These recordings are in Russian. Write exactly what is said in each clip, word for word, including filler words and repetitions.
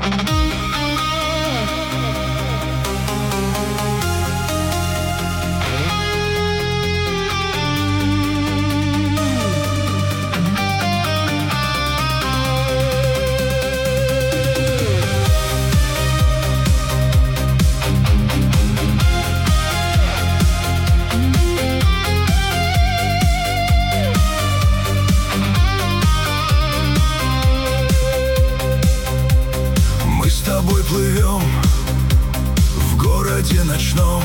Плывем в городе ночном.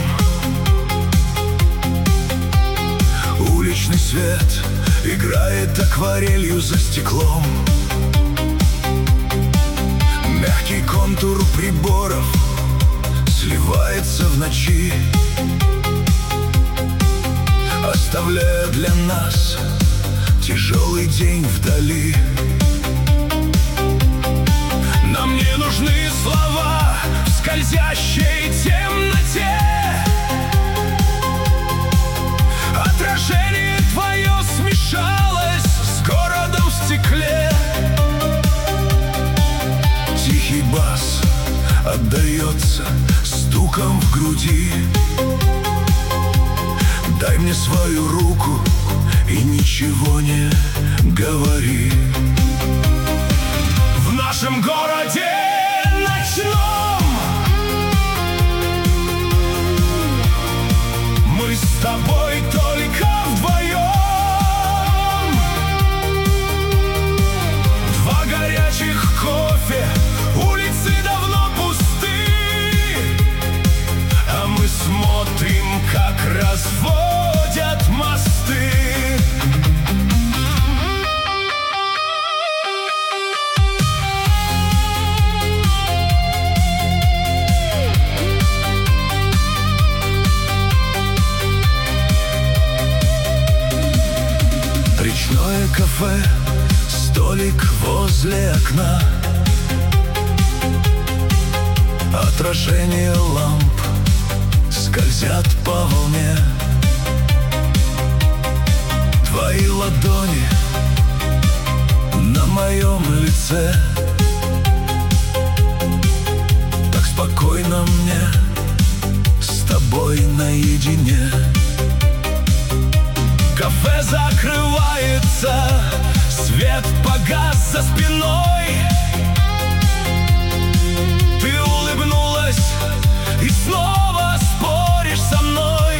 Уличный свет играет акварелью за стеклом. Мягкий контур приборов сливается в ночи, оставляя для нас тяжелый день вдали. Нам не нужны слова в скользящей темноте. Отражение твое смешалось с городом в стекле. Тихий бас отдается стуком в груди. Дай мне свою руку и ничего не говори. В нашем городе ночном мы с тобой только вдвоем. Два горячих кофе, улицы давно пусты, а мы смотрим, как разводят мосты. Речное кафе, столик возле окна, отражение ламп скользят по волне. Твои ладони на моем лице. Так спокойно мне с тобой наедине. Кафе закрывается, свет погас за спиной. Ты улыбнулась и снова споришь со мной.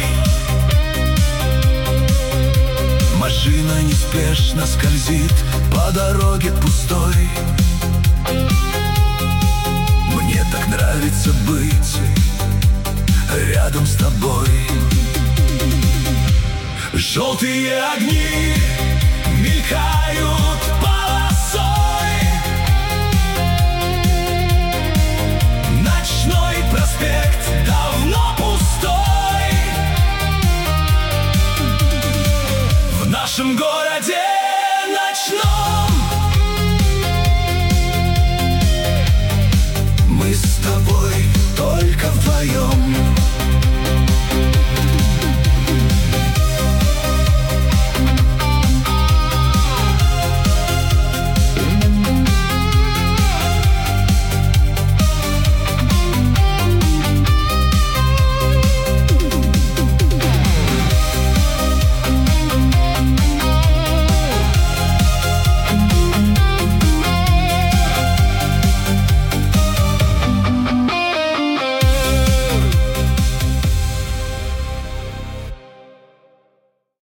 Машина неспешно скользит по дороге пустой. Мне так нравится быть рядом с тобой. Желтые огни